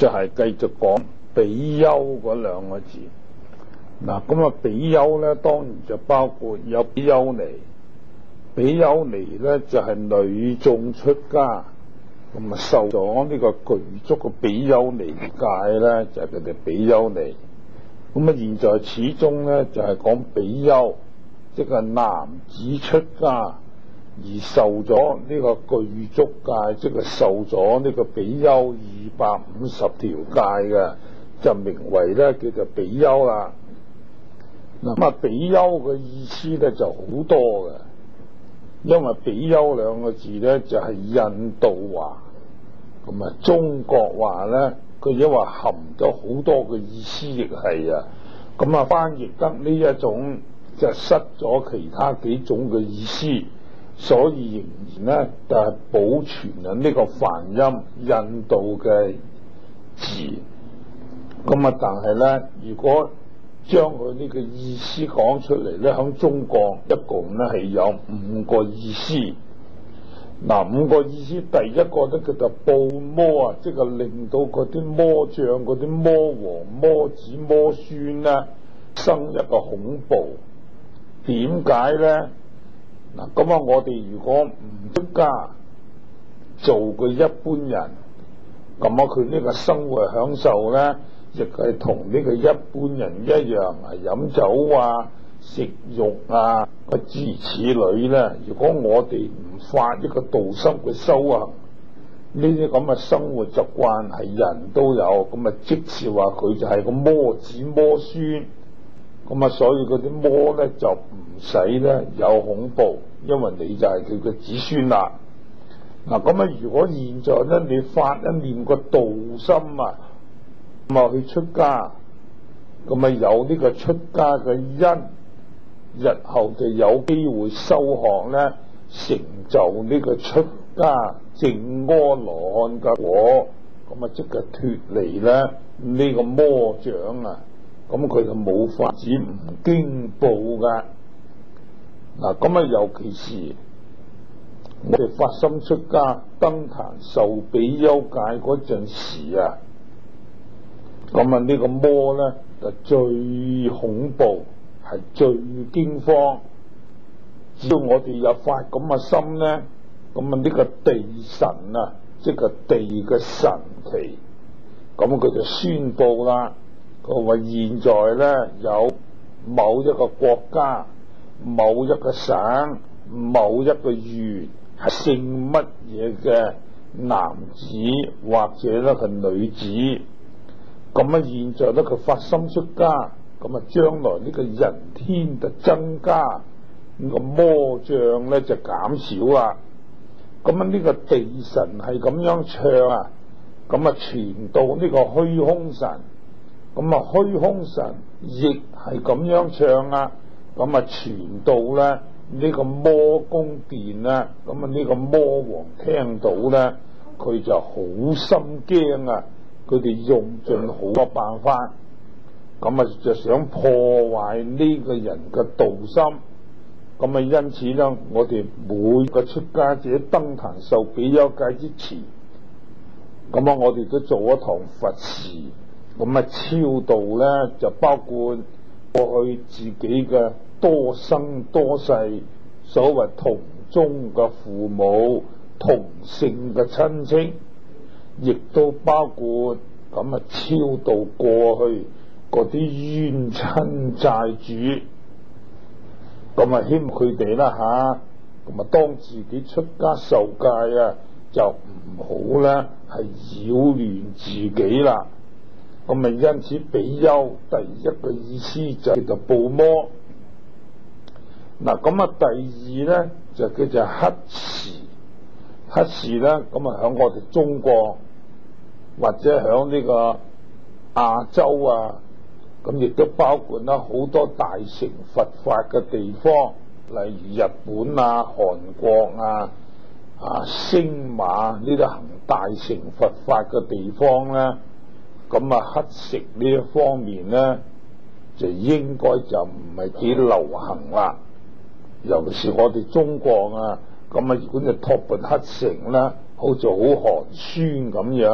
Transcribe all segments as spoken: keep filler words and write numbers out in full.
就係繼續講比丘嗰兩個字。嗱，咁啊比丘咧，當然就包括有比丘尼，比丘尼咧就係、是、女眾出家，咁啊受咗呢個具足嘅比丘尼戒咧，就係佢哋比丘尼。咁啊現在始終咧就係、是、講比丘，即係男子出家而受咗呢個具足戒，即係受咗呢個比丘二百五十條戒嘅，就名為咧叫做比丘啦。嗱，咁啊比丘嘅意思咧就好多嘅，因為比丘兩個字咧就係、是、印度話，咁啊中國話咧佢因為含咗好多嘅意思亦係啊，咁啊翻譯得呢一種就失咗其他幾種嘅意思，所以仍然咧就係、是、保存啊呢個梵音印度嘅字。咁啊但係咧如果將佢呢個意思講出嚟咧，喺中國一共咧係有五個意思。嗱，五個意思，第一個咧叫做怖魔啊，即係令到嗰啲魔將、嗰啲魔王、魔子、魔孫咧生一個恐怖。點解咧？嗱，咁啊，我哋如果唔出家，做個一般人，咁啊，佢呢個生活享受咧，亦係同呢個一般人一樣啊，飲酒啊、食肉啊，個諸如此類咧。如果我哋唔發一個道心嘅修行，呢啲咁嘅生活習慣係人都有，咁啊即是話佢就係個魔子魔孫，咁啊所以嗰啲魔咧就唔使咧有恐怖，因為你就係佢嘅子孫啦。嗱，咁啊如果現在咧你發一念個道心啊，咁啊去出家，咁啊有呢個出家嘅因，日後就有機會修學咧，成就呢個出家證阿羅漢嘅果，咁啊即係脫離咧呢個魔掌啊，咁佢就冇法子唔驚怖噶。嗱，咁啊尤其是我哋發心出家登壇受比丘戒嗰陣時啊，咁啊呢個魔咧就最恐怖，係最驚慌。只要我哋有發咁嘅心咧，咁啊呢個地神啊，即係地嘅神祇，咁佢就宣布啦，佢話現在咧有某一個國家、某一個省、某一個縣係姓乜嘢嘅男子或者咧係女子，咁啊現在咧佢發心出家，咁啊將來呢個人天就增加，呢個魔障咧就減少啦。咁啊呢個地神係咁樣唱啊，咁啊傳到呢個虛空神，咁啊虛空神亦係咁樣唱啊，咁啊傳到咧呢個魔宮殿咧，咁啊呢個魔王聽到咧，佢就好心驚啊，佢哋用盡好多辦法，咁啊就想破壞呢個人嘅道心。咁啊因此咧，我哋每個出家者登壇受比丘戒之前，咁啊我哋都做一堂佛事，咁啊超度咧就包括過去自己嘅多生多世所謂同宗嘅父母、同姓嘅親戚，亦都包括咁啊超度過去嗰啲冤親債主。咁啊希望佢哋啦吓，咁啊當自己出家受戒啊，就唔好咧係擾亂自己啦。咁啊因此比丘第一個意思就叫做怖魔。嗱，咁啊第二咧就叫做乞士。乞士咧咁啊響我哋中國或者響呢個亞洲啊，咁亦都包括啦好多大乘佛法嘅地方，例如日本啊、韓國啊、啊星馬呢啲行大乘佛法嘅地方咧，咁啊乞食呢一方面咧，就應該就唔係幾流行啦。尤其是我哋中國啊，咁啊如果就托缽乞食咧，好似好寒酸咁樣，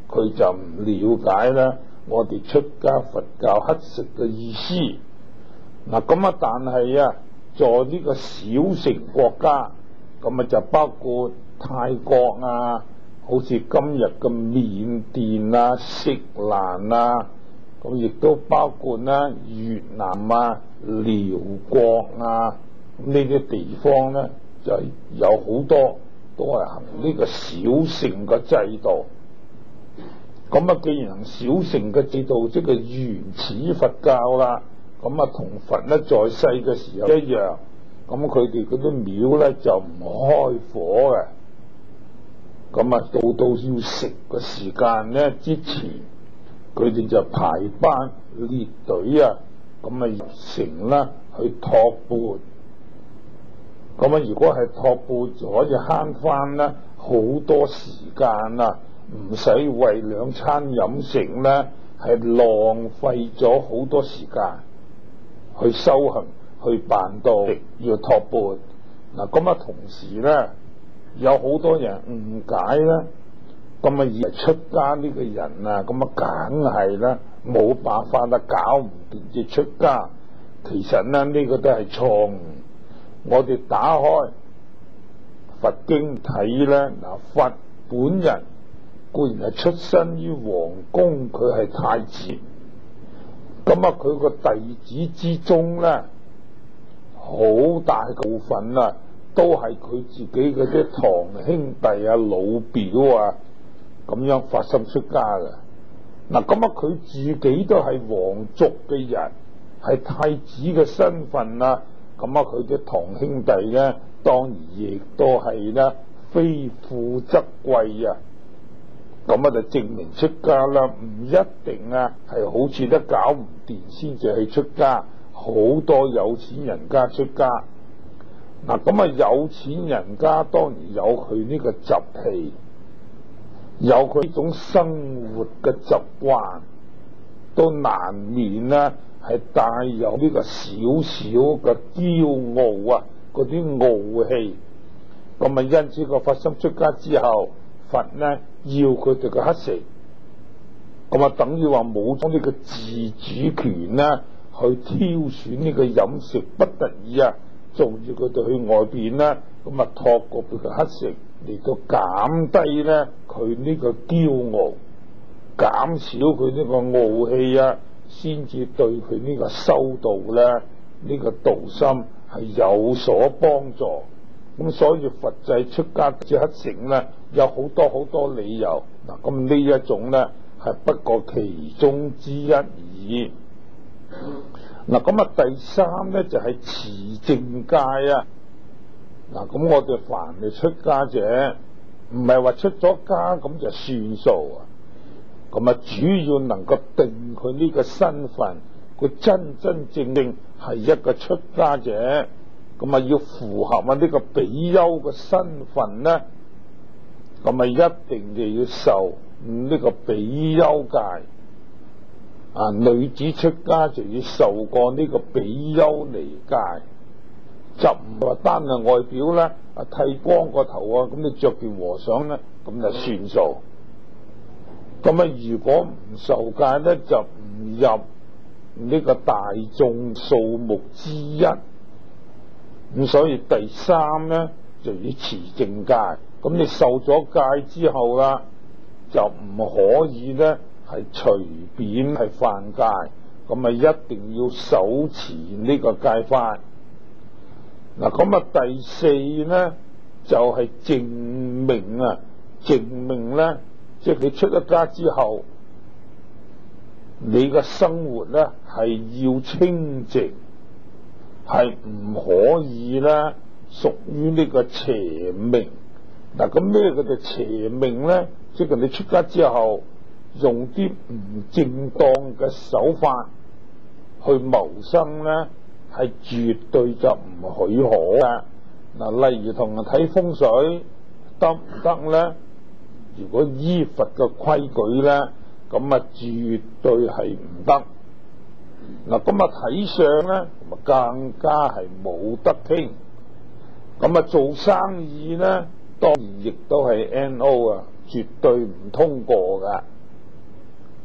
佢就唔了解咧我哋出家佛教乞食嘅意思。嗱咁啊，但係啊，在呢個小乘國家，咁啊就包括泰國啊，好似今日嘅緬甸啊、錫蘭啊，咁亦都包括啦越南啊、寮國啊，咁呢啲地方咧就有好多都係行呢個小乘嘅制度。咁啊，既然行小乘嘅制度，即係原始佛教啦。咁啊，同佛咧在世嘅時候一樣，咁佢哋嗰啲廟咧就唔開火嘅。咁啊，到到要食嘅時間咧之前，佢哋就排班列隊啊，咁啊入城啦去托缽。咁啊，如果係托缽就可以慳翻啦好多時間啊，唔使為兩餐飲食咧係浪費咗好多時間。去修行，去辦道，要托缽。嗱，咁啊，同時咧，有好多人誤解啦，咁啊，以為出家呢個人啊，咁啊，梗係啦，冇辦法啦，搞唔掂至出家。其實咧，呢個都係錯誤。我哋打開佛經睇咧，嗱，佛本人固然係出身於皇宮，佢係太子。咁啊，佢個弟子之中咧，好大部分啊，都係佢自己嗰啲堂兄弟啊、老表啊，咁樣發心出家嘅。嗱，咁啊，佢自己都係皇族嘅人，係太子嘅身份啊。咁啊，佢嘅堂兄弟咧，當然亦都係咧，非富則貴啊。咁啊，就證明出家啦，唔一定啊，係好似都搞唔掂先至去出家。好多有錢人家出家，嗱，咁啊，有錢人家當然有佢呢個習氣，有佢呢種生活嘅習慣，都難免啦，係帶有呢個少少嘅驕傲啊，嗰啲傲氣。咁啊，因此個發心出家之後，佛呢要佢哋嘅乞食，咁啊等於話冇咗呢個自主權啦，去挑選呢個飲食，不得已啊，仲要佢哋去外邊啦，咁啊託過佢嘅乞食嚟到減低咧佢呢個驕傲，減少佢呢個傲氣啊，先至對佢呢個修道咧呢、呢個道心係有所幫助。咁所以佛制出家之乞食咧，有好多好多理由。嗱，咁呢一種咧係不過其中之一而已。嗱，咁啊第三咧就係、是、持淨戒啊。嗱，咁我哋凡係出家者，唔係話出咗家咁就算數啊。咁啊，主要能夠定佢呢個身份，佢真真正正係一個出家者。咁啊，要符合啊呢個比丘嘅身份咧，咁啊一定就要受呢個比丘戒。啊，女子出家就要受過呢個比丘尼戒，就唔係話單係外表咧啊剃光個頭啊，咁你着件和尚咧，咁就算數。咁啊，如果唔受戒咧，就唔入呢個大眾數目之一。咁所以第三咧就要持淨戒。咁你受咗戒之後啦，就唔可以咧係隨便係犯戒，咁啊一定要守持呢個戒法。嗱，咁啊第四咧就係淨命啊，淨命咧即係你出咗家之後，你嘅生活咧係要清淨。係唔可以咧，屬於呢個邪命。嗱，咁咩叫做邪命咧？即係你出家之後，用啲唔正當嘅手法去謀生咧，係絕對就唔許可嘅。嗱，例如同人睇風水得唔得咧？如果依佛嘅規矩咧，咁啊絕對係唔得。嗱，咁啊睇相咧，咁啊更加係冇得傾。咁啊做生意咧，當然亦都係 N O 啊，絕對唔通過噶。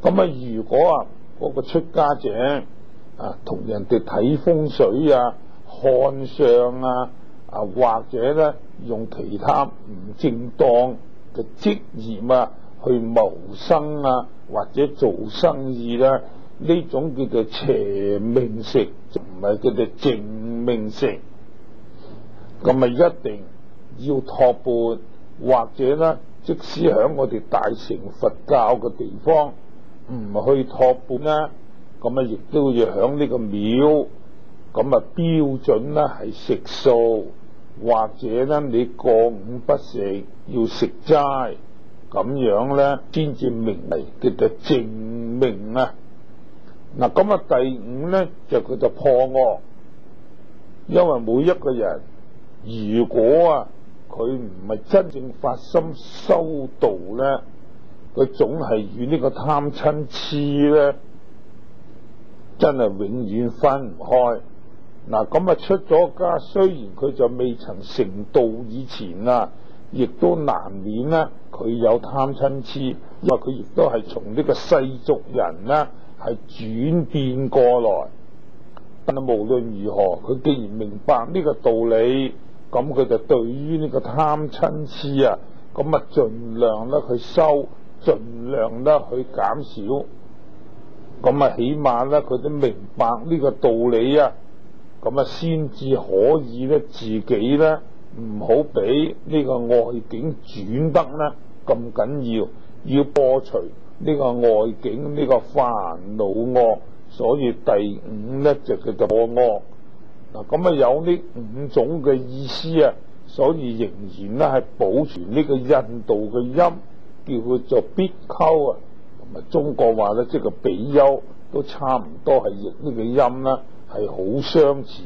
咁啊，如果啊嗰個出家者啊同人哋睇風水啊、看相啊，啊或者咧用其他唔正當嘅職業啊去謀生啊，或者做生意咧，呢種叫做邪命食，就唔係叫做正命食。咁啊，一定要托缽，或者咧，即使喺我哋大乘佛教嘅地方唔去托缽咧，咁啊，亦都要喺呢個廟，咁啊標準咧係食素，或者咧你過午不食，要食齋，咁樣咧先至名為叫做正命啊。嗱，咁啊第五咧就叫做破惡，因為每一個人如果啊佢唔係真正發心修道咧，佢總係與呢個貪嗔癡咧，真係永遠分唔開。嗱，咁啊出咗家，雖然佢就未曾成道以前啊，亦都難免咧佢有貪嗔癡，因為佢亦都係從呢個世俗人咧係轉變過來。但係無論如何，佢既然明白呢個道理，咁佢就對於呢個貪嗔癡啊，咁啊盡量咧去收，盡量咧去減少。咁啊起碼咧佢都明白呢個道理啊，咁啊先至可以咧自己咧唔好俾呢個外境轉得咧咁緊要，要破除呢個外境呢個煩惱惡。所以第五咧就叫做破惡。嗱，咁啊有呢五種嘅意思啊，所以仍然咧係保存呢個印度嘅音，叫佢做比丘啊，同埋中國話咧即係個比丘都差唔多係譯呢個音啦，係好相似。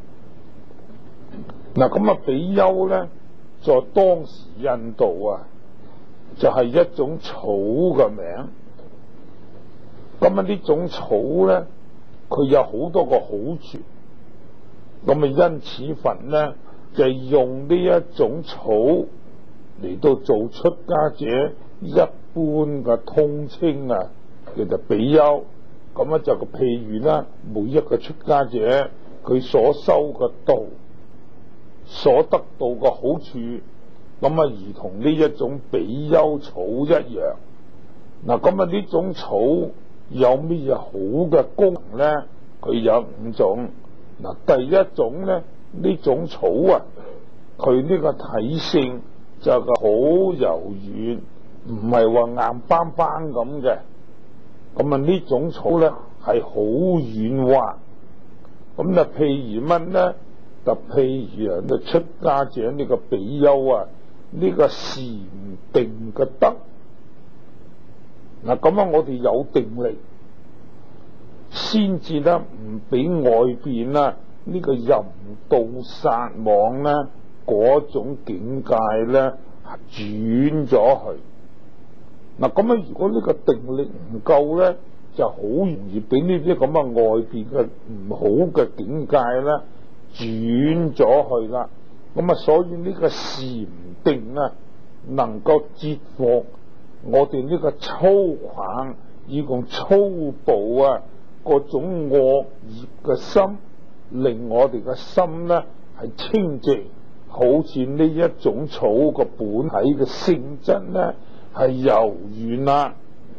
嗱，咁啊比丘咧在當時印度啊就係一種草嘅名。咁啊呢種草咧佢有好多個好處。咁啊，因此佛咧就係用呢一種草嚟到做出家者一般嘅通稱啊，叫做比丘。咁啊就個譬如啦，每一個出家者佢所修嘅道，所得到嘅好處，咁啊如同呢一種比丘草一樣。嗱，咁啊呢種草有咩嘢好嘅功能咧？佢有五種。嗱，第一種咧，呢種草啊，佢呢個體性就係好柔軟，唔係話硬邦邦咁嘅。咁啊呢種草咧係好軟滑。咁啊譬如乜咧？就譬如啊，你出家者呢個比丘啊，呢個禪定嘅德。嗱，咁啊我哋有定力，先至咧唔俾外邊啦呢個淫盜殺妄咧嗰種境界咧轉咗去。嗱，咁啊如果呢個定力唔夠咧，就好容易俾呢啲咁嘅外邊嘅唔好嘅境界咧轉咗去啦。咁啊所以呢個禪定啊能夠折服我哋呢個粗獷以共粗暴啊嗰種惡業嘅心，令我哋嘅心咧係清淨，好似呢一種草個本體嘅性質咧係柔軟啦。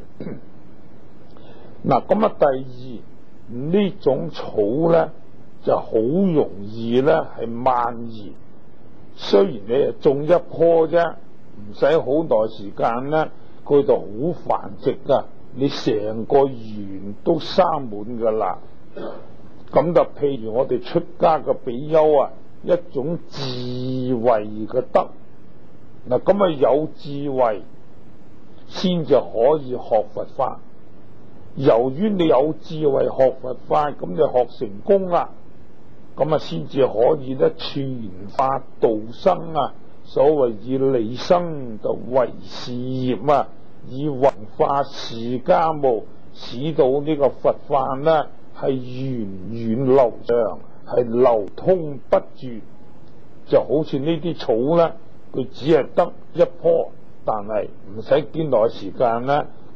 嗱，咁啊第二呢種草咧就好容易咧係蔓延，雖然你係種一棵啫，唔使好耐時間咧，佢就好繁殖噶。你成個園都生滿噶啦。咁就譬如我哋出家嘅比丘啊，一種智慧嘅德。嗱，咁啊有智慧先至可以學佛法。由於你有智慧學佛法，咁就學成功啦，咁啊先至可以咧傳法度生啊。所謂以利生就為事業啊，以弘化持家務，使到呢個佛法呢係源遠流長，係流通不絕。就好似呢啲草呢，佢只係得一棵，但係唔使幾耐時間呢，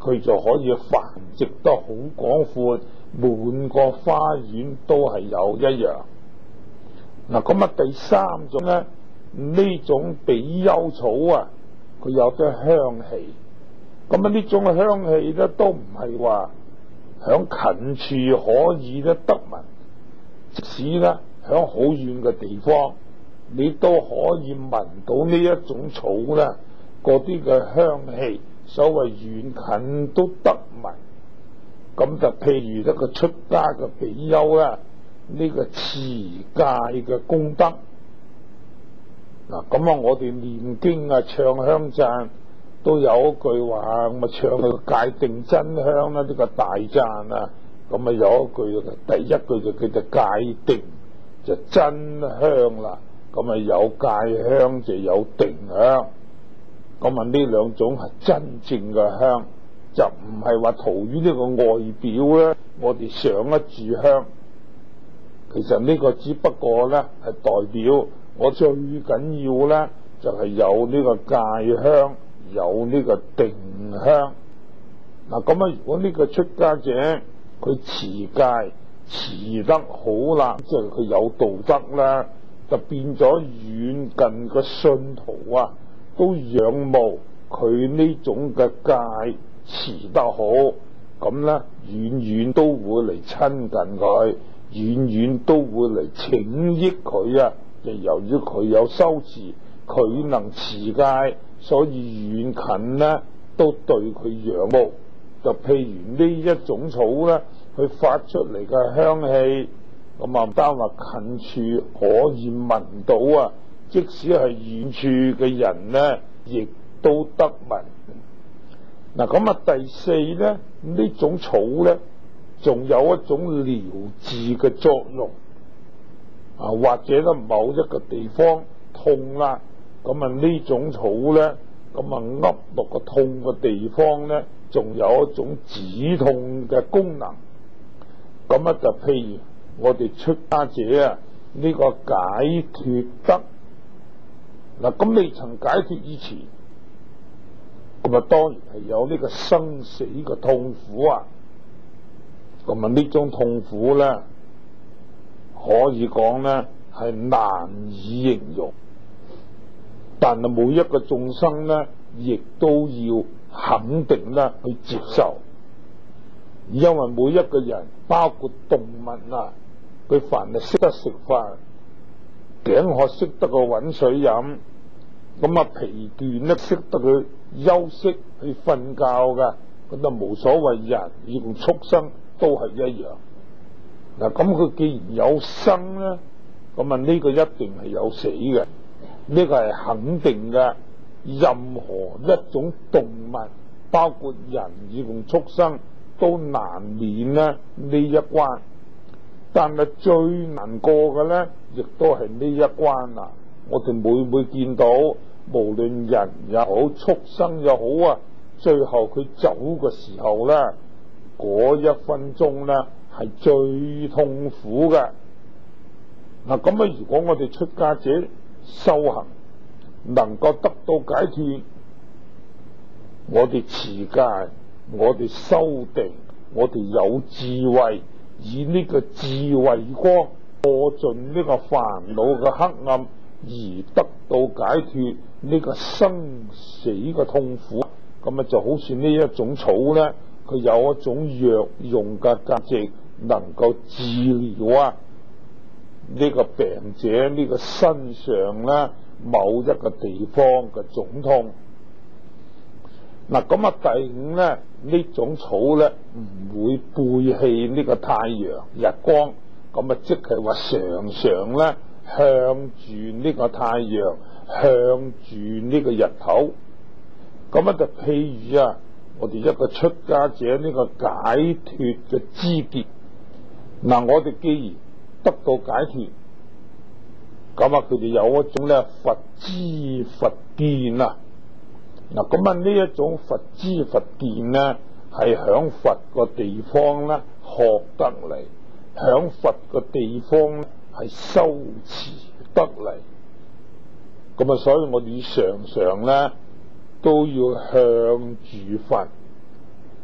佢就可以繁殖得好廣闊，滿個花園都係有一樣。嗱，咁啊第三種咧，呢種比丘草啊，佢有啲香氣。咁啊呢種香氣咧，都唔係話響近處可以咧得聞，即使咧響好遠嘅地方，你都可以聞到呢一種草咧嗰啲嘅香氣。所謂遠近都得聞。咁就譬如一個出家嘅比丘啦，呢個持戒嘅功德。嗱，咁啊我哋念經啊唱香讚都有一句話，咁啊唱佢戒定真香啦，呢個大讚啊。咁啊有一句，第一句就叫做戒定就真香啦。咁啊有戒香就有定香。咁啊呢兩種係真正嘅香，就唔係話圖於呢個外表咧，我哋上一炷香。其實呢個只不過咧係代表我最緊要咧就係有呢個戒香，有呢個定香。嗱，咁啊如果呢個出家者佢持戒持得好啦，即係佢有道德啦，就變咗遠近嘅信徒啊都仰慕佢呢種嘅戒持得好，咁咧遠遠都會嚟親近佢，遠遠都會嚟請益佢啊！就由於佢有修持，佢能持戒，所以遠近咧都對佢仰慕。就譬如呢一種草咧，佢發出嚟嘅香氣，咁啊唔單話近處可以聞到啊，即使係遠處嘅人咧，亦都得聞。嗱，咁啊第四咧，呢種草咧，仲有一種療治嘅作用啊，或者咧某一個地方痛啦，咁啊呢種草咧，咁啊噏落個痛嘅地方咧，仲有一種止痛嘅功能。咁啊就譬如我哋出家者啊，呢個解脫得。嗱，咁未曾解脫以前，咁啊當然係有呢個生死嘅痛苦啊。咁啊呢種痛苦咧，可以講咧係難以形容。但係每一個眾生咧，亦都要肯定咧去接受，因為每一個人，包括動物啊，佢凡係識得食飯，頸渴識得去搵水飲，咁啊疲倦咧識得去休息去瞓覺嘅，咁就無所謂。人與同畜生都係一樣。嗱，咁佢既然有生咧，咁啊呢個一定係有死嘅，呢個係肯定嘅。任何一種動物，包括人與同畜生，都難免咧呢一關。但係最難過嘅咧，亦都係呢一關啦。我哋每每見到，無論人也好，畜生也好啊，最後佢走嘅時候咧，嗰一分鐘咧係最痛苦嘅。嗱，咁啊，如果我哋出家者修行，能夠得到解脫，我哋持戒，我哋修定，我哋有智慧，以呢個智慧光破盡呢個煩惱嘅黑暗，而得到解脫呢個生死嘅痛苦。咁啊就好似呢一種草咧，佢有一種藥用嘅價值，能夠治療啊呢個病者呢個身上咧某一個地方嘅腫痛。嗱，咁啊第五咧，呢種草咧唔會背棄呢個太陽日光，咁啊即係話常常咧向住呢個太陽，向住呢個日頭。咁啊就譬如啊，我哋一個出家者呢個解脫嘅知見。嗱，我哋既然得到解脫，咁啊佢哋有一種咧佛知佛見啊。嗱，咁啊呢一種佛知佛見咧，係響佛個地方咧學得嚟，響佛個地方係修持得嚟。咁啊，所以我哋常常咧都要向住佛，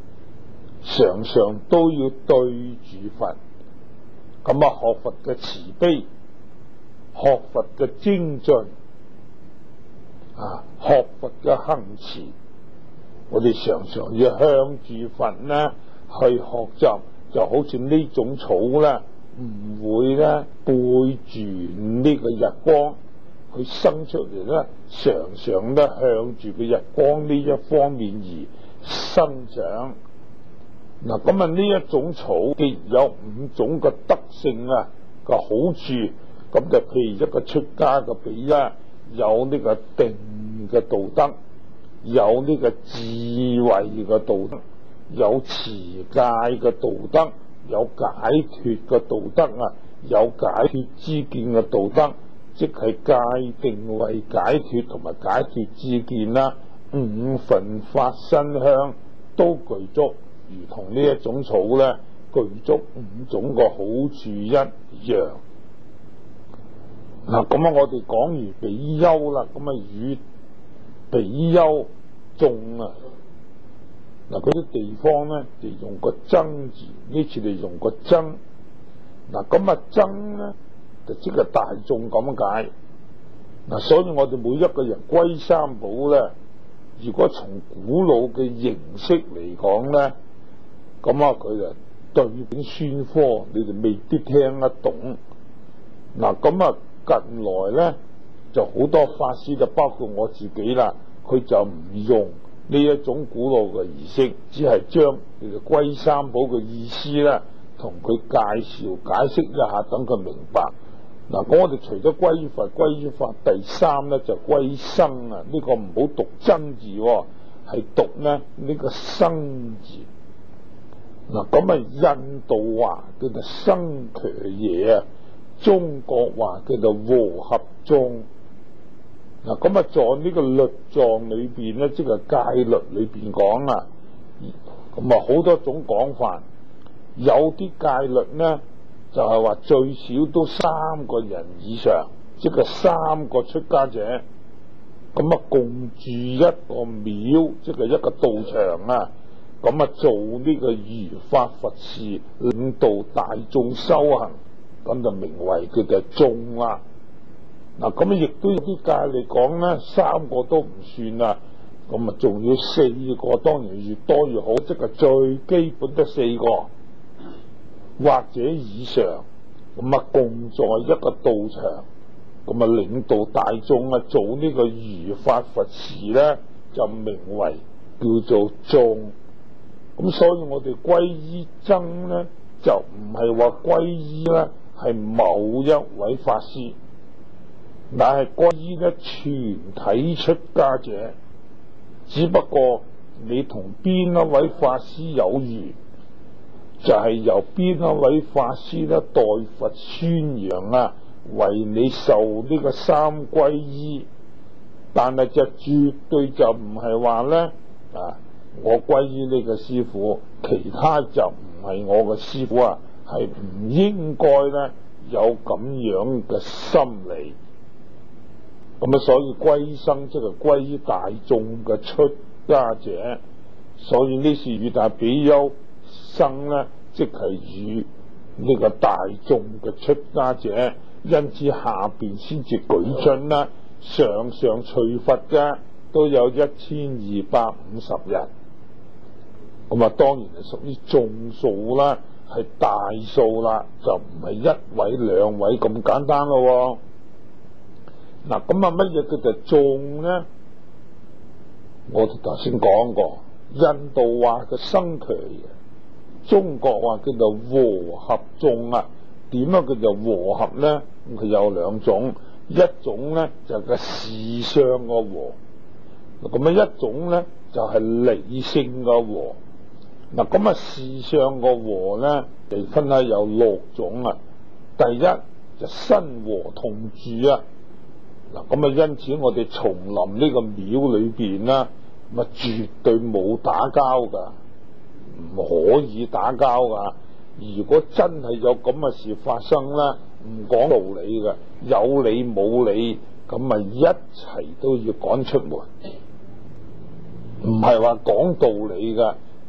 常常都要對住佛，咁啊學佛嘅慈悲，學佛嘅精進，啊學佛嘅行持，我哋常常要向住佛呢去學習，就好似呢種草咧，唔會咧背住呢個日光，佢生出嚟咧，常常咧向住個日光呢一方面而生長。嗱，咁啊呢一種草既然有五種嘅德性啊嘅好處，咁就譬如一個出家嘅比丘，有呢個定嘅道德，有呢個智慧嘅道德，有持戒嘅道德，有解脫嘅道德啊，有解脫知見嘅道德，即係戒定慧解脫同埋解脫知見啦，五分法身香都具足。如同呢一種草咧，具足五種個好處一樣。嗱，咁啊，我哋講完比丘啦，咁啊與比丘眾啊，嗱嗰啲地方咧就用個僧字，呢次就用個僧。嗱，咁啊僧咧就即係大眾咁解。嗱，所以我哋每一個人歸三寶咧，如果從古老嘅形式嚟講咧，咁啊，佢就對本宣科，你哋未必聽得懂。嗱，咁啊，近來咧就好多法師，就包括我自己啦，佢就唔用呢一種古老嘅儀式，只係將你哋歸三寶嘅意思咧，同佢介紹解釋一下，等佢明白。嗱，咁我哋除咗歸於佛、歸於法，第三咧就歸生啊！呢、這個唔好讀真字，係讀咧呢、這個生字。嗱，咁啊，印度話叫做生瘸耶啊，中國話叫做和合眾。嗱，咁啊，在呢個律藏裏邊咧，即係戒律裏邊講啊，咁啊好多種講法，有啲戒律咧就係話最少都三個人以上，即係三個出家者，咁啊共住一個廟，即係一個道場啊。咁啊，做呢個如法佛事，領導大眾修行，咁就名為叫做眾啦。嗱，咁啊，亦都有啲戒嚟講咧，三個都唔算啦，咁啊，仲要四個，當然越多越好，即係最基本得四個或者以上，咁啊，共在一個道場，咁啊，領導大眾啊，做呢個如法佛事咧，就名為叫做眾。咁所以我哋歸依僧咧，就唔係話歸依咧係某一位法師，但係歸依咧全體出家者。只不過你同邊一位法師有緣，就係、是、由邊一位法師咧代佛宣揚啊，為你受呢個三歸依。但係就絕對就唔係話咧啊。我歸於呢個師父，其他就唔係我嘅師父啊，係唔應該咧有咁樣嘅心理。咁啊，所以歸生即係歸於大眾嘅出家者，所以呢是與大比丘生咧，即係與呢個大眾嘅出家者，因此下邊先至舉出啦，常常隨佛嘅都有一千二百五十人。咁啊，當然係屬於眾數啦，係大數啦，就唔係一位兩位咁簡單咯。嗱，咁啊，乜嘢叫做眾咧？我哋頭先講過，印度話嘅生瘸耶，中國話叫做和合眾啊。點樣叫做和合咧？咁佢有兩種，一種咧就係個事相嘅和，咁啊一種咧就係理性嘅和。嗱，咁啊，事相個和咧，嚟分開有六種啊。第一就身和同住啊。嗱，咁啊，因此我哋叢林呢個廟裏邊啦，咁啊絕對冇打交噶，唔可以打交噶。如果真係有咁嘅事發生咧，唔講道理嘅，有理冇理，咁啊一齊都要趕出門，唔係話講道理噶。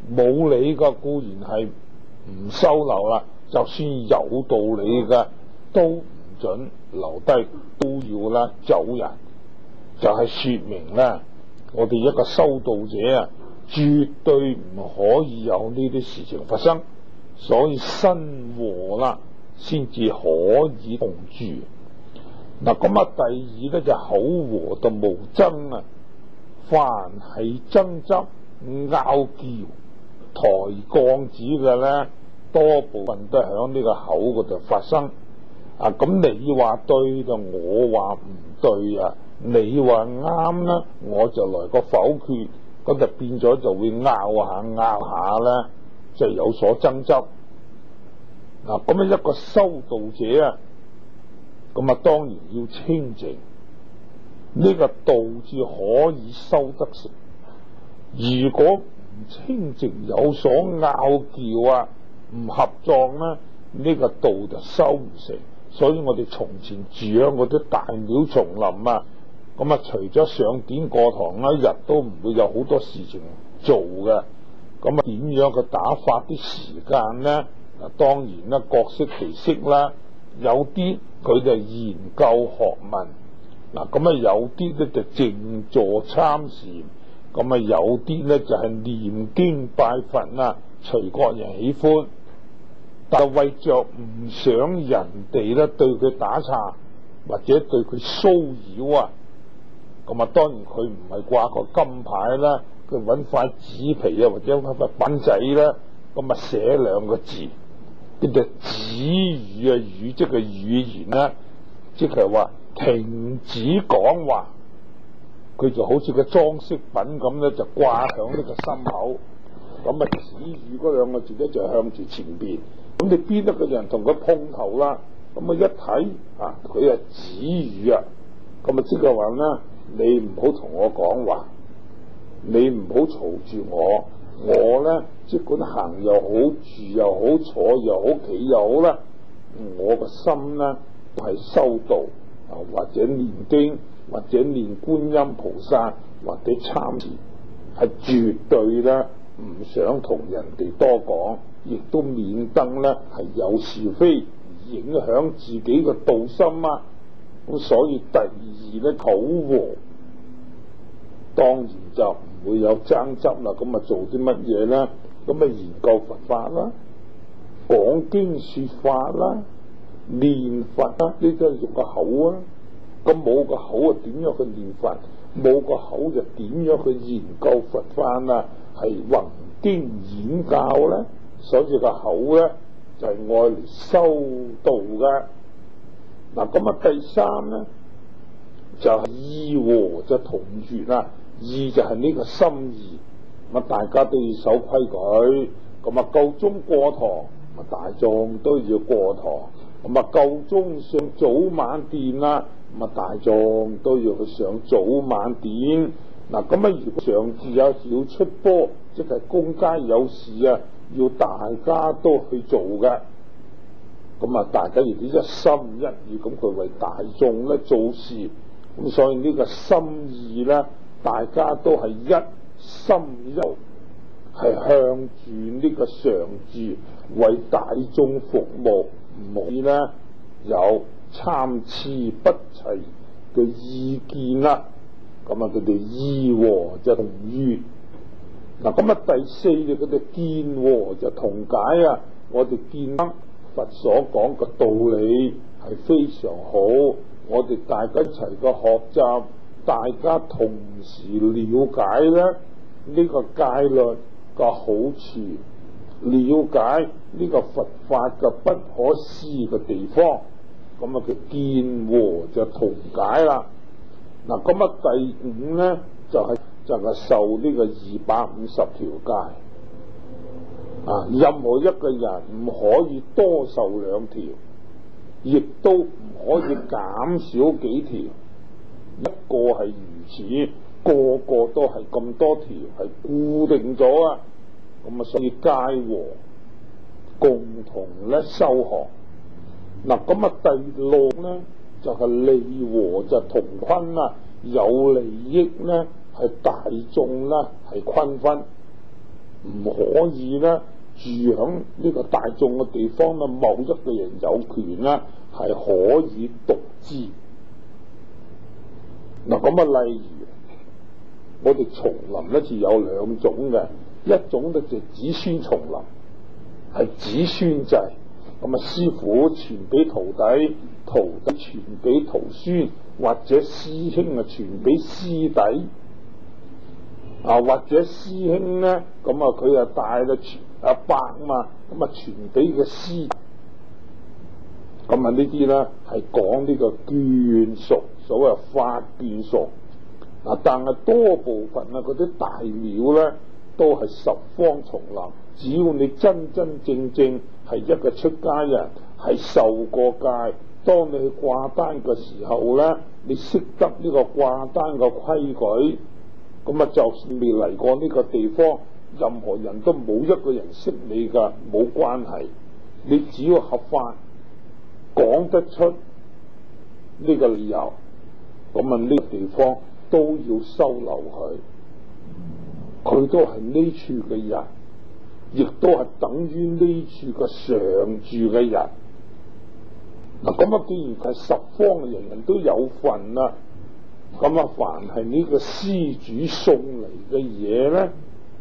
冇理嘅固然係唔收留啦，就算有道理嘅都唔准留低，都要啦走人。就係說明咧，我哋一個修道者啊，絕對唔可以有呢啲事情發生，所以身和啦，先至可以共住。嗱，咁啊，第二咧就口和就無爭啊，凡係爭執、拗撬、抬槓子嘅咧，多部分都喺呢個口嗰度發生。啊，咁你話對就我話唔對啊，你話啱啦，我就來個否決，咁就變咗就會拗下拗下咧，就有所爭執。嗱，咁啊一個修道者啊，咁啊當然要清淨，呢個道至可以修得成。如果唔清淨，有所拗撬啊，唔合葬咧，呢個道就修唔成。所以我哋從前住喺嗰啲大廟叢林啊，咁啊除咗上典過堂一日都唔會有好多事情做嘅。咁啊點樣去打發啲時間咧？嗱，當然啦，各適其適啦。有啲佢就研究學問，嗱，咁啊有啲咧就靜坐參禪，咁啊有啲咧就係念經拜佛啦，隨個人喜歡。但係為着唔想人哋咧對佢打岔或者對佢騷擾啊，咁啊當然佢唔係掛個金牌啦，佢揾塊紙皮啊或者揾塊板仔啦，咁啊寫兩個字，叫做止語啊，語即係語言啦，即係話停止講話，佢就好似個裝飾品咁咧，就掛響呢個心口，咁啊止語嗰兩個字咧就向住前邊。咁你邊一個人同佢碰頭啦？咁啊一睇啊，佢係止語啊，咁啊即係話咧，你唔好同我講話，你唔好嘈住我，我咧即管行又好，住又好，坐又好，企又好啦，我個心咧係修道啊，或者念經，或者念觀音菩薩，或者參禪，係絕對咧唔想同人哋多講。亦都免得咧係有是非影響自己嘅道心啊！咁所以第二咧口和，當然就唔會有爭執啦。咁啊做啲乜嘢咧？咁啊研究佛法啦，講經說法啦，念佛啦，呢啲係用個口啊。咁冇個口啊，點樣去念佛？冇個口就點樣去研究佛法啊？係弘經演教咧。所以個口咧就係愛嚟修道嘅。嗱，咁啊第三咧就係、是、意和就同悅啦，意就係呢個心意，咁大家都要守規矩，咁啊夠鐘過堂，咁大眾都要過堂，咁啊夠鐘上早晚殿啦，咁啊大眾都要去上早晚殿。嗱，咁啊如果上至有要出波，即係公家有事啊，要大家都去做嘅，咁啊大家亦都一心一意咁去為大眾咧做事，咁所以呢個心意咧，大家都係一心一係向住呢個常住為大眾服務，唔可以咧有參差不齊嘅意見啦。咁啊佢哋意和就同悅。嗱，咁啊第四就佢哋見和就同解啊！我哋見佛所講嘅道理係非常好，我哋大家一齊嘅學習，大家同時了解咧呢個戒律嘅好處，了解呢個佛法嘅不可思嘅地方，咁啊佢見和就同解啦。嗱，咁啊第五咧就係、是。就係受呢個二百五十條戒啊！任何一個人唔可以多受兩條，亦都唔可以減少幾條。一個係如此，個個都係咁多條，係固定咗啊！咁啊，所以戒和共同咧修學。嗱，咁啊第六咧就係、是、利和就同坤啦，有利益咧。係大眾啦，係坤分唔可以咧住響呢個大眾嘅地方咧，某一個人有權咧係可以獨佔。嗱咁啊，例如我哋叢林咧就有兩種嘅，一種咧就子孫叢林，係子孫制，咁啊師傅傳俾徒弟，徒弟傳俾徒孫，或者師兄啊傳俾師弟，啊或者師兄咧，咁啊佢啊大嘅傳阿伯嘛，咁啊傳俾嘅師，咁啊呢啲咧係講呢個眷屬，所謂法眷屬。嗱，但係多部分啊嗰啲大廟咧都係十方叢林，只要你真真正正係一個出家人，係受過戒，當你去掛單嘅時候咧，你識得呢個掛單嘅規矩，咁啊就算未嚟過呢個地方，任何人都冇一個人識你噶，冇關係，你只要合法講得出呢個理由，咁啊呢個地方都要收留佢，佢都係呢處嘅人，亦都係等於呢處嘅常住嘅人。嗱，咁啊，既然係十方嘅人人都有份啦，咁啊，凡係呢個施主送嚟嘅嘢咧，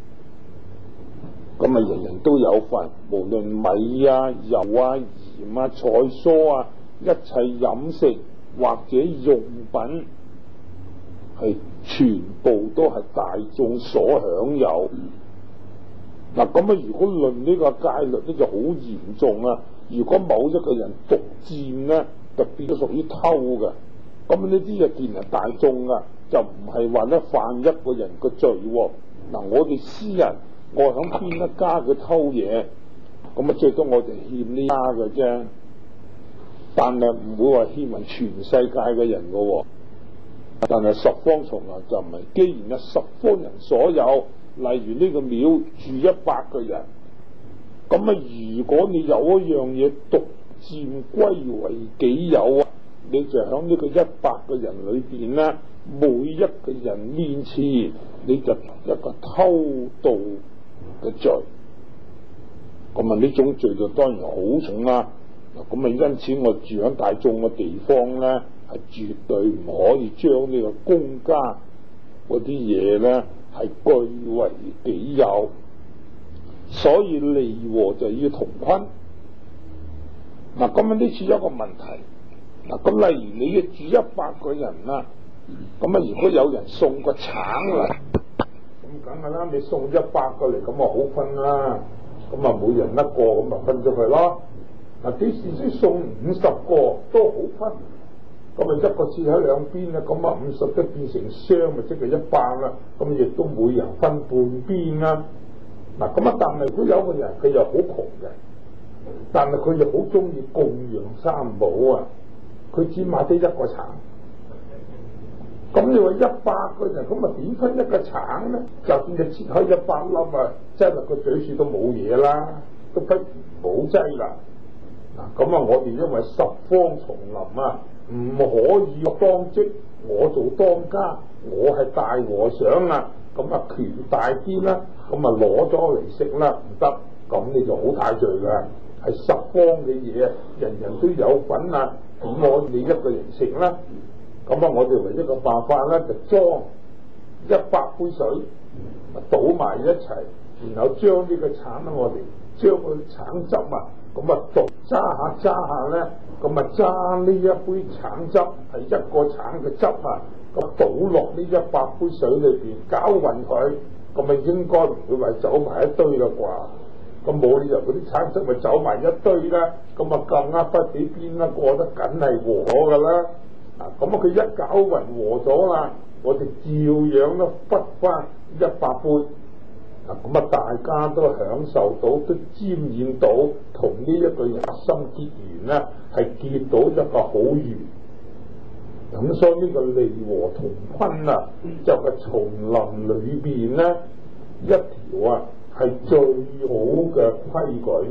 咁啊，人人都有份，無論米啊、油啊、鹽啊、菜蔬啊，一切飲食或者用品，係全部都係大眾所享有。嗱，咁啊，如果論呢個戒律咧，就好嚴重啊！如果某一個人獨佔咧，就變咗屬於偷嘅。咁呢啲就見係大眾啊，就唔係話咧犯一個人嘅罪。嗱，我哋私人，我響邊一家佢偷嘢，咁啊最多我哋欠呢家嘅啫，但係唔會話欠埋全世界嘅人嘅。但係十方叢林就唔係，既然有十方人所有，例如呢個廟住一百個人，咁啊如果你有一樣嘢獨佔歸為己有啊，你就喺呢個一百個人裏邊咧，每一個人面前你就一個偷盜嘅罪，咁啊呢種罪就當然好重啦。咁啊因此我住喺大眾嘅地方咧，係絕對唔可以將呢個公家嗰啲嘢咧係據為己有，所以利和就要同坤。嗱，咁啊呢次有一個問題，嗱咁例如你要住一百個人啦，咁啊如果有人送個橙嚟，咁梗係啦，你送一百個嚟，咁啊好分啦，咁啊每人一個，咁啊分咗佢咯。嗱，幾時先送五十個都好分，咁啊一個切喺兩邊啦，咁啊五十都變成雙，咪即係一百啦，咁亦都每人分半邊啦。嗱，咁啊但係如果有個人佢又好窮嘅，但係佢又好中意供養三寶啊，佢只買得一個橙，咁你話一百個人，咁啊點分一個橙咧？就算你切開一百粒啊，擠落個嘴處都冇嘢啦，都不冇劑啦。嗱，咁啊我哋因為十方叢林啊，唔可以當職，我做當家，我係大和尚啊，咁啊權大啲啦，咁啊攞咗嚟食啦，唔得，咁你就好大罪嘅。係十方嘅嘢，人人都有份啊，點可以你一個人食啦？咁啊，我哋唯一嘅辦法咧，就裝一百杯水，倒埋一齊，然後將呢個橙咧，我哋將個橙汁啊，咁啊倒揸下揸下咧，咁啊揸呢一杯橙汁係一個橙嘅汁啊，咁倒落呢一百杯水裏邊，攪勻佢，咁啊應該唔會話走埋一堆啦啩？咁冇理由嗰啲橙汁咪走埋一堆啦，咁啊咁啱不俾邊啦，過得梗係和噶啦。啊，咁啊佢一攪勻和咗啦，我哋照樣都滗翻一百杯。啊，咁啊大家都享受到，都沾染到，同呢一個人心結緣咧，係結到一個好緣。咁所以呢個利和同坤啊，就係叢林裏邊咧一條啊係最好嘅規矩。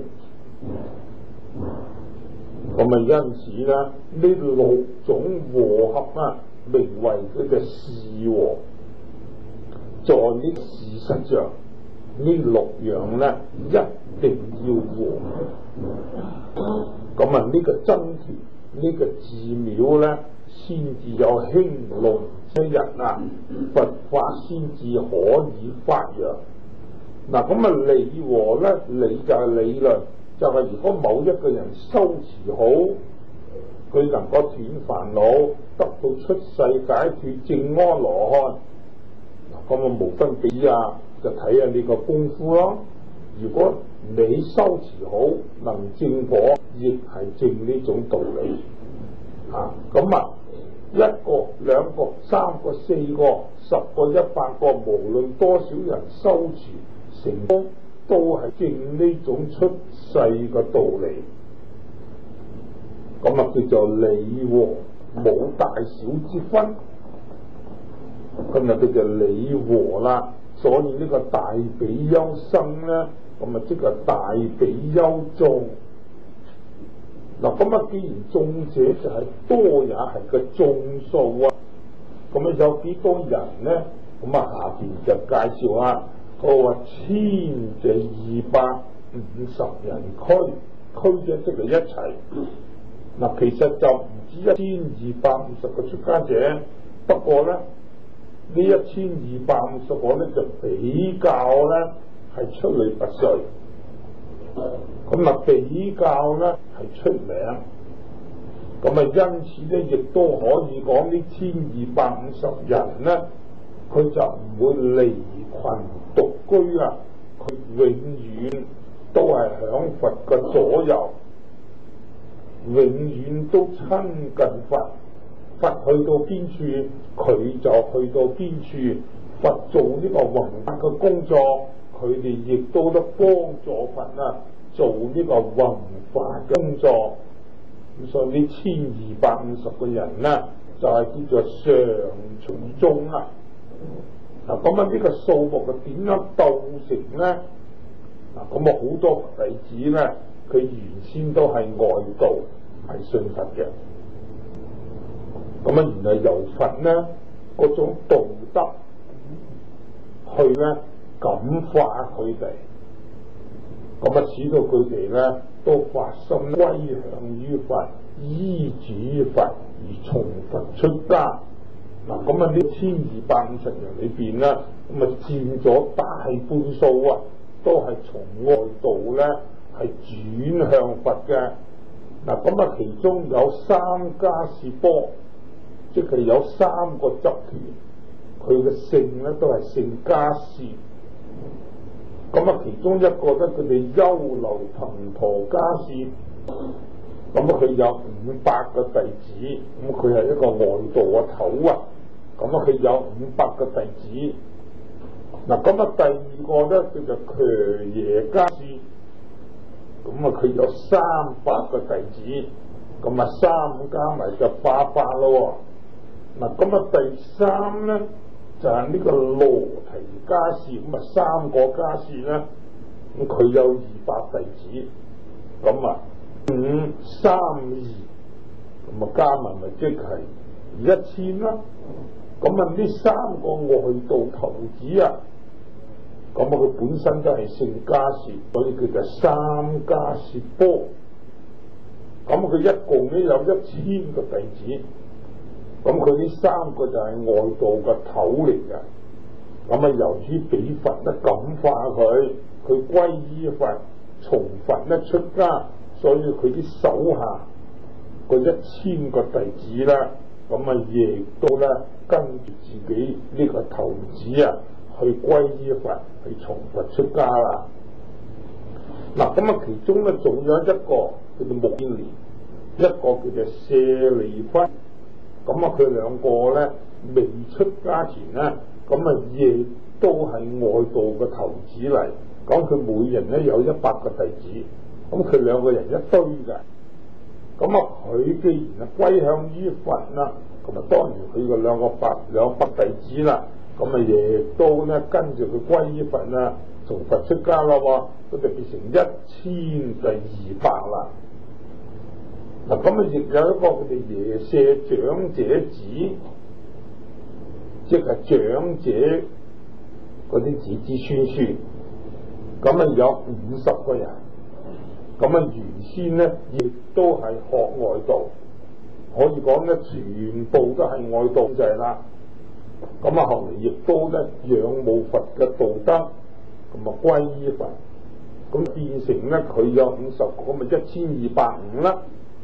咁啊因此咧，呢六種和合啊，名為佢嘅事和。在呢事實上， 呢六樣咧一定要和。咁啊呢個真田呢個寺廟咧，先至有興隆之日啊，佛法先至可以發揚。嗱，咁啊理和咧，理就係理論，就係、是、如果某一個人修持好，佢能夠斷煩惱，得到出世解脫證阿羅漢。嗱，咁啊無分比啊，就睇下你個功夫咯。如果你修持好，能證果，亦係證呢種道理。啊，咁啊一個、兩個、三個、四個、十個、一百個，無論多少人修持成功，都係證呢種出世嘅道理。咁啊叫做理和，冇大小之分。咁啊叫做理和啦。所以呢個大比丘生咧，咁啊即係大比丘眾。嗱，咁啊既然眾者就係多，也係個眾數啊。咁啊有幾多人咧？咁啊下邊就介紹下，佢話千就二百五十人區，區者即係一齊。嗱，其實就唔止一千二百五十個出家者，不過咧呢一千二百五十個咧就比較咧係出類拔萃。咁啊比較咧係出名，咁啊因此咧亦都可以講呢千二百五十人咧，佢就唔會離群獨居啊，佢永遠都係響佛嘅左右，永遠都親近佛。佛去到邊處，佢就去到邊處。佛做呢個宏法嘅工作，佢哋亦都得幫助佛啊做呢個宏法嘅工作。咁所以呢千二百五十個人咧，就係、是、叫做上從眾啦。嗱，咁啊呢個數目嘅點樣構成咧？嗱，咁啊好多弟子咧，佢原先都係外道，唔係信佛嘅。咁啊，原來由佛咧嗰種道德去咧感化佢哋，咁啊使到佢哋咧都發心歸向於佛，依止佛而從佛出家。嗱，咁啊呢千二百五十人裏邊咧，咁啊佔咗大半數啊，都係從外道咧係轉向佛嘅。嗱，咁啊其中有三迦葉波。即係有三個執團，佢嘅姓咧都係姓迦葉。咁啊，其中一個咧，佢哋優樓騰陀迦葉。咁啊，佢有五百個弟子，咁佢係一個外道嘅頭啊。咁啊，佢有五百個弟子。嗱，咁啊，第二個咧叫做強耶迦葉。咁啊，佢有三百個弟子。咁啊，三加埋就八百咯。嗱，咁啊第三咧就係、是、呢個羅提迦葉，咁啊三個迦葉咧，咁佢有二百弟子，咁啊五三二，咁啊加埋咪即係一千啦。咁啊呢三個外道頭子啊，咁啊佢本身都係姓迦葉，所以叫做三迦葉波。咁佢一共咧有一千個弟子。咁佢呢三個就係外道嘅頭嚟嘅，咁啊由於俾佛咧感化佢，佢歸依佛，從佛咧出家，所以佢啲手下個一千個弟子咧，咁啊亦都咧跟住自己呢個頭子啊去歸依佛，去從佛出家啦。嗱，咁啊其中咧仲有一個叫做目犍連，一個叫做舍利弗。咁啊，佢兩個咧未出家前咧，咁啊亦都係外道嘅頭子嚟。咁佢每人咧有一百個弟子，咁佢兩個人一堆嘅。咁啊，佢既然啊歸向於佛啦，咁啊當然佢個兩個百兩百弟子啦，咁啊亦都咧跟住佢歸於佛啦，從佛出家啦喎，佢就變成一千就二百啦。嗱，咁啊，亦有一個佢哋耶舍長者子，即係長者嗰啲子子孫孫。 咁啊有五十個人，咁啊原先咧亦都係學外道，可以講咧全部都係外道就係啦。咁啊後嚟亦都咧仰慕佛嘅道德，咁啊歸依佛，咁變成咧佢有五十個，咁咪一千二百五啦。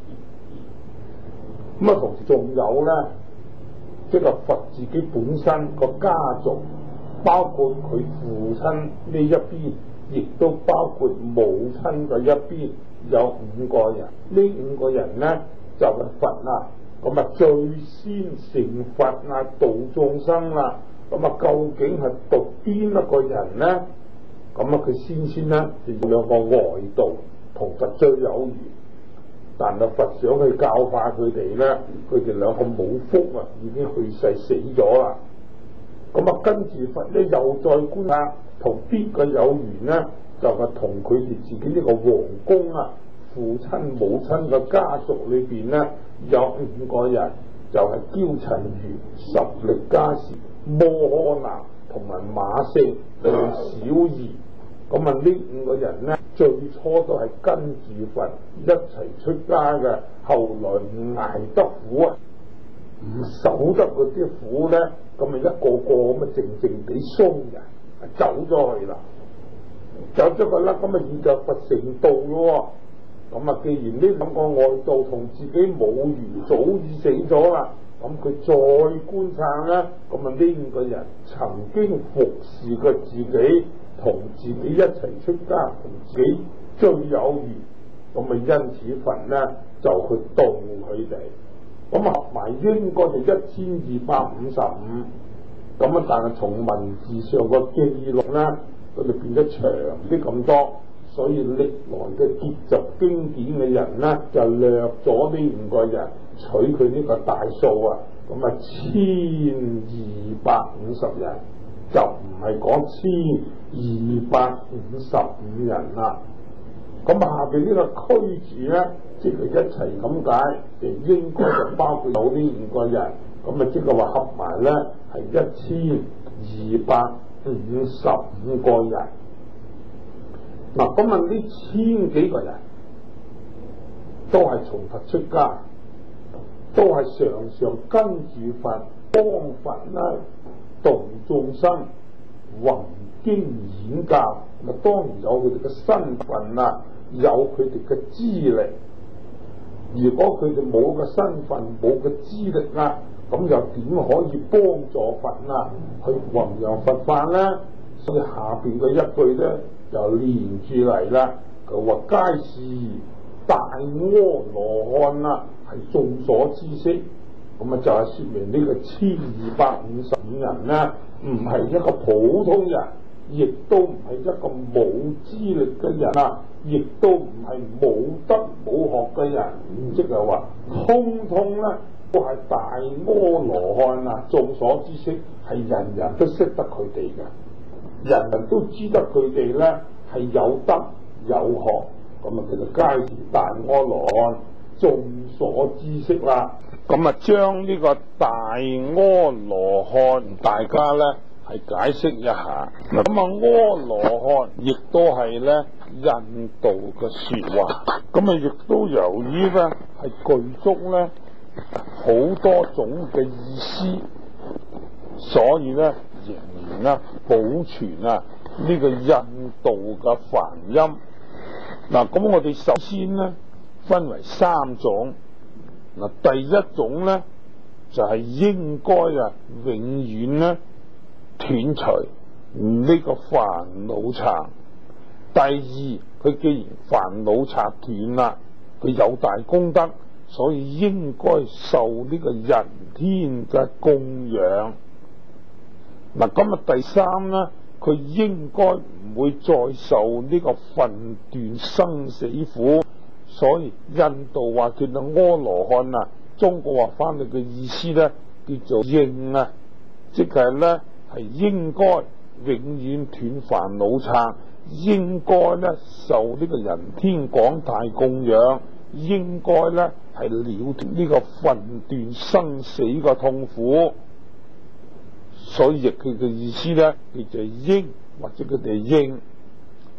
咁啊同時仲有咧，即係佛自己本身個家族，包括佢父親呢一邊，亦都包括母親嘅一邊，有五個人。呢五個人咧就係佛啊，咁啊最先成佛啊度眾生啦。咁啊究竟係度邊一個人咧？咁啊佢先先咧就兩個外道同佛最有緣，但係佛想去教化佢哋咧，佢哋兩個冇福啊，已經去世死咗啦。咁啊跟住佛咧又再觀察同邊個有緣咧，就係同佢哋自己呢個皇宮啊，父親母親嘅家族裏邊咧有五個人，就係憍陳如、十力迦葉、摩訶那同埋馬勝同小兒。咁啊呢五個人咧最初都係跟住佛一齊出家嘅，後來捱得苦啊，唔守得嗰啲苦咧，咁啊一個個咁啊靜靜地鬆人走咗去啦，走咗去啦，咁啊現在佛成道咯。咁啊既然呢兩個外道同自己冇緣，早已死咗啦，咁佢再觀察咧，咁啊呢五個人曾經服侍過自己，同自己一齊出家，同自己最有緣，咁啊因此佛咧就去度佢哋。咁啊合埋應該就一千二百五十五，咁啊但係從文字上個記錄咧，佢哋變咗長啲咁多，所以歷來嘅結集經典嘅人咧就略咗呢五個人，取佢呢個大數啊，咁啊千二百五十人，就唔係講千二百五十五人啦。咁下邊呢個區字咧，即係一齊咁解，就應該就包括有呢五個人，咁啊即係話合埋咧係一千二百五十五個人。嗱，咁啊呢千幾個人都係從佛出家，都係常常跟住佛幫佛啦，度眾生，弘經演教。嗱，當然有佢哋嘅身份啊，有佢哋嘅資歷。如果佢哋冇個身份，冇個資歷啊，咁又點可以幫助佛啊去弘揚佛法咧？所以下邊嘅一句咧就連住嚟啦。佢話皆是大阿羅漢啊，係眾所知識。咁啊就係說明呢個千二百五十五人咧，唔係一個普通人，亦都唔係一個冇資歷嘅人啊，亦都唔係冇德冇學嘅人，即係話通通咧都係大阿羅漢啊，眾所知識，係人人都識得佢哋嘅，人人都知得佢哋咧係有德有學，咁啊佢就皆是大阿羅漢，眾所知識啦。咁啊將呢個大阿羅漢大家咧係解釋一下。嗱，咁啊阿羅漢亦都係咧印度嘅說話，咁啊亦都由於咧係具足咧好多種嘅意思，所以咧仍然咧保存啊呢個印度嘅梵音。嗱，咁我哋首先咧分為三種。嗱，第一種咧就係、是、應該啊永遠咧斷除呢個煩惱纏。第二，佢既然煩惱纏斷啦，佢有大功德，所以應該受呢個人天嘅供養。嗱，咁啊第三咧，佢應該唔會再受呢個分段生死苦。所以印度話叫做阿羅漢啊，中國話翻嚟嘅意思咧叫做應啊，即係咧係應該永遠斷煩惱纏，應該咧受呢個人天廣大供養，應該咧係了斷呢個分段生死嘅痛苦。所以亦佢嘅意思咧叫做應，或者佢哋應。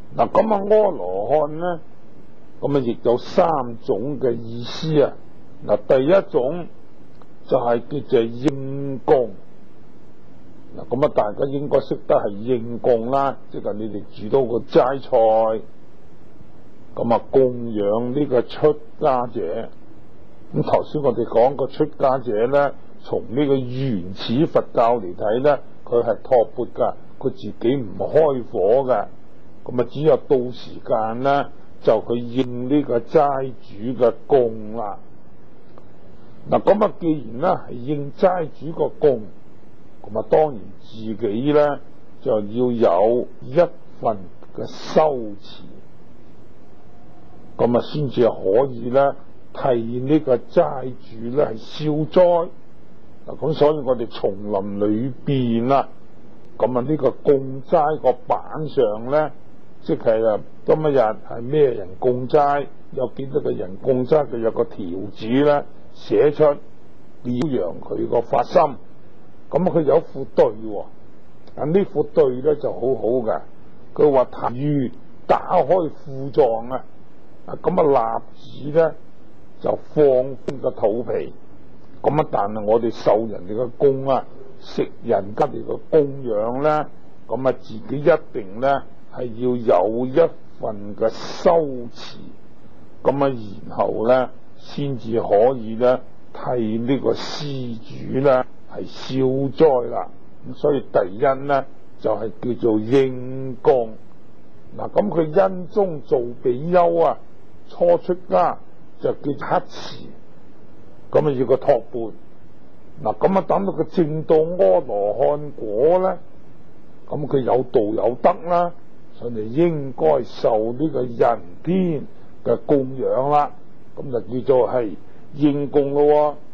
嗱，咁啊阿羅漢咧，咁啊亦有三種嘅意思啊。嗱，第一種就係叫做應供。嗱，咁啊大家應該識得係應供啦，即係你哋煮到個齋菜，咁啊供養呢個出家者。咁頭先我哋講個出家者咧，從呢個原始佛教嚟睇咧，佢係托缽噶，佢自己唔開火嘅，咁啊只有到時間咧就去應呢個齋主嘅供啦。嗱，咁啊既然咧係應齋主個供，咁啊當然自己咧就要有一份嘅修持，咁啊先至可以咧替呢個齋主咧係消災。嗱，咁所以我哋叢林裏邊啊，咁啊呢個供齋個板上咧，即係啊今日係咩人供齋，有幾多個人供齋，佢有個條子咧寫出表揚佢個發心。咁佢有副對喎，啊呢副對咧就好好嘅，佢話談於打開褲狀啊，啊咁啊立子咧就放寬個肚皮，咁啊但係我哋受人哋嘅供啊，食人家哋嘅供養咧，咁啊自己一定咧係要有一份嘅修持，咁啊然後咧先至可以咧替呢個施主咧係消災啦。咁所以第一咧就係、是、叫做應供。嗱，咁佢因中做比丘啊，初出家就叫乞持，咁啊要個托缽。嗱，咁啊等到佢證到阿羅漢果咧，咁佢有道有德啦，所以應該受呢個人天嘅供養啦，咁就叫做係應供咯喎。